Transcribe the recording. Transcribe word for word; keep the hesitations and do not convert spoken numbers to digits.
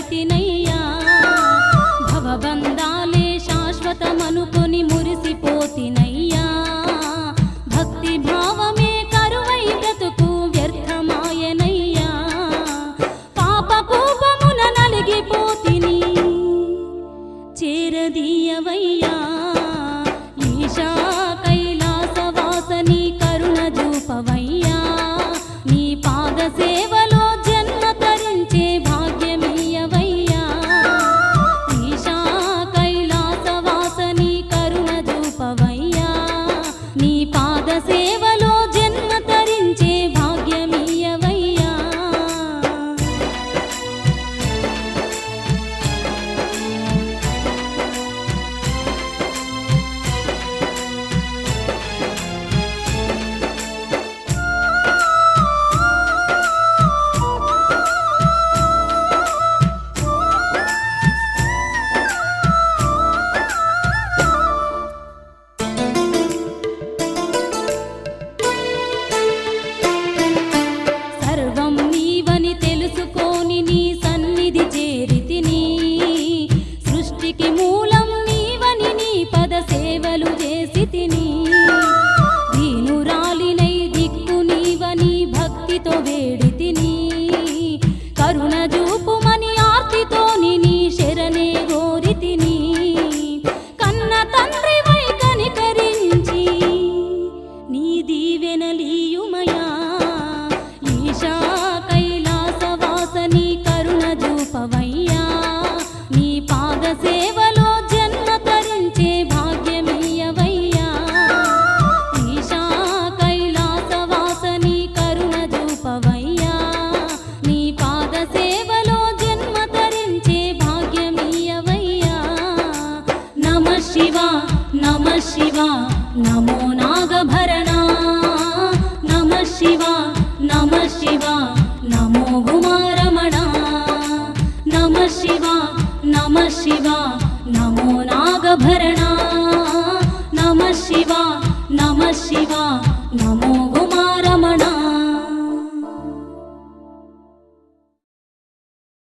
పడితినయ్యా భవబంధాలే శాశ్వతమనుకొని మురిసిపోతినయ్యా భక్తి భావమే కరువై బ్రతుకు వ్యర్థమాయనయ్యా పాప కోపమున నలిగిపోతిని చేరదీయవయ్యా ఈశా కైలాసవాసని కరుణ చూపవయ్యా నీ పాద సేవలో జన్మ తరించే భాగ్యమీయవయ్యా ఈశా కైలాసవాసని కరుణ చూపవయ్యా నీ పాద సేవలో జన్మ తరించే భాగ్యమీయవయ్యా సర్వం నీవని తెలుసుకొని నీ సన్నిధి చేరితిని సృష్టికి మూలం నీవని నీ పద సేవలు చేసితిని దీనురాలినై దిక్కు నీవని భక్తితో వేడితిని కరుణ చూపుమని ఆర్తితోని నీ శరణే గోరితిని కన్న తండ్రివై కనికరించి నీ దీవెనలీయుమయా ఈశా కైలాసవాసని కరుణ చూపవయ్యా నీ పాద సేవలో జన్మ తరించే భాగ్యమీయవయ్యా ఈశా కైలాసవాసని కరుణ చూపవయ్యా నీ పాద సేవలో జన్మ తరించే భాగ్యమీయవయ్యా నమ శివ నమ శివ నమో నాగభరణ నమ శివ నమ శివ నమో గుమారమణ నమ శివ నమ శివ నమో నాగభరణ నమ శివ నమ శివ నమో